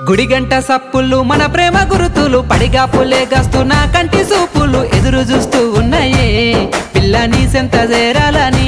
గుడిగంట సప్పులు మన ప్రేమ గురుతులు పడిగాపులే గస్తున్నా కంటి సూపులు ఎదురు చూస్తూ ఉన్నాయే పిల్ల నీ సెంత చేరాలని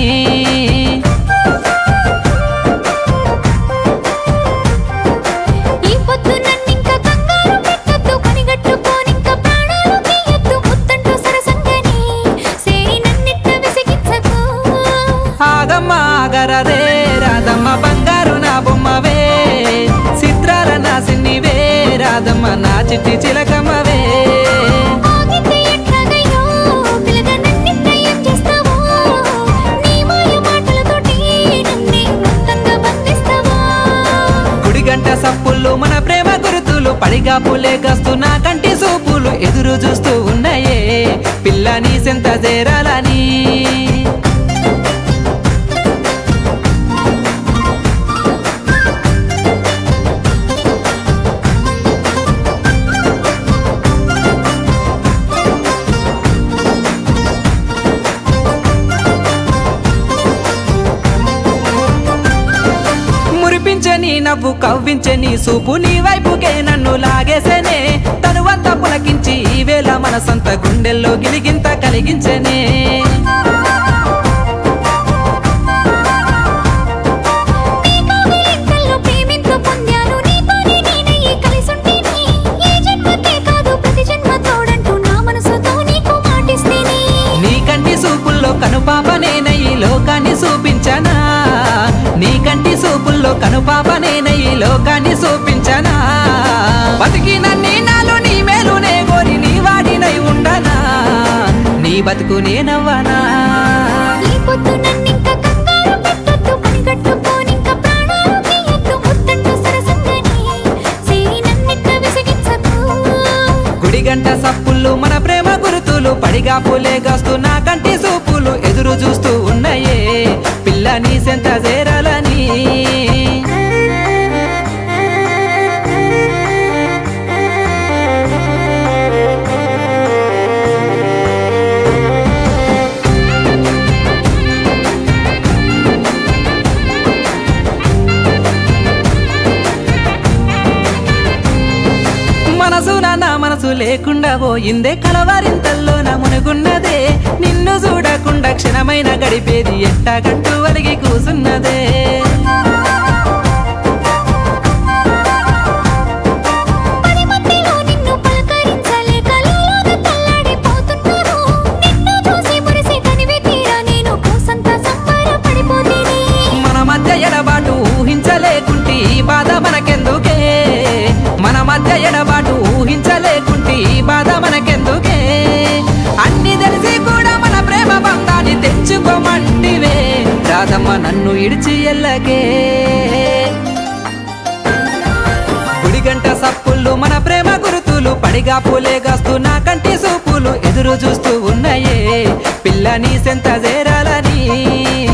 ఈ పొద్దు నన్నింక కంగారు పెట్టొద్దు కనిగట్టుకోనింక ప్రాణాలు తీయొద్దు ముత్తంటూ సరసంగని సేయి నన్నిట్ట విసిగించకు ఆగమ్మ ఆగరదే రాధమ్మ బంగారు నా బొమ్మవే చిత్రాల నా సిన్నివే రాధమ్మ నా చిట్టి చిలకమ్మవే ఆగితే ఎట్లాగయ్యో పిల్లగా నన్నిట్ట ఏం చేస్తావో నీ మాయ మాటలతోటి నన్నే మొత్తంగా బంధిస్తావా గుడిగంట సప్పులు మన ప్రేమ గురుతులు పడిగాపులే గస్తున్నా కంటి సూపులు ఎదురు చూస్తూ ఉన్నాయే పిల్ల నీ సెంత చేరాలని మురిపించని నవ్వు కవ్వించని సూపు నీ వైపుకే నన్ను లాగేసేనే తనువంతా పులకించి ఈ వేళ మనసంత గుండెల్లో గిలిగింత కలిగించనే నీ కౌగిలింతల్లో ప్రేమింతు పొందాను నీతోనే నేనయ్యి కలిసుంటేనే ఏ జన్మకే కాదు ప్రతి జన్మ తోడంటూ నా మనసుతో నీకు మాటిస్తేనే నీ కంటి సూపుల్లో కనుపాపనేనయ్యి లోకాన్ని చూపించనా నీ కంటి సూపుల్లో కనుపాపనేనయ్యి లోకాన్ని చూపించనా బతికిన నీ నాలో నీ మేలునే కోరి నీ వాడినై ఉండనా నీ బతుకు నేనవ్వనా ఈ పొద్దు నన్నింక కంగారు పెట్టొద్దు కనిగట్టుకోనింక ప్రాణాలు తీయొద్దు ముత్తంటూ సరసంగని సేయి నన్నిట్ట విసిగించకు గుడిగంట సప్పులు మన ప్రేమ గురుతులు పడిగాపులే గస్తున్నా కంటి సూపులు ఎదురు చూస్తూ ఉన్నాయే పిల్ల నీ సెంత చేరాలని మనసున నా మనసు లేకుండా పోయిందే కలవారింతల్లో నా మునుగున్నదే నిన్ను చూడకుండా క్షణమైన గడిపేది ఎట్టాగంటూ వలిగి కూసున్నదే పది మందిలో నిన్ను పలకరించలేక లోలోన తల్లాడిపోతున్నారు నిన్ను చూసి మురిసి తనివి తీరా నేను కోసంత సంబరపడిపోతేనే మన మధ్య ఎడబాటు ఊహించలేకుంటే ఈ బాధ మనకెందుకే మన మధ్య ఎడబాటు ఊహించలేకుంటే ఈ బాధ మనకెందుకే అన్ని తెలిసి కూడా మన ప్రేమ బంధాన్ని తెచ్చుకోమంటివే రాధమ్మ నన్ను ఇడిచి ఎల్లకే గుడిగంట సప్పులు మన ప్రేమ గురుతులు పడిగాపులే గస్తున్నా కంటి సూపులు ఎదురు చూస్తూ ఉన్నాయే పిల్ల నీ సెంత చేరాలని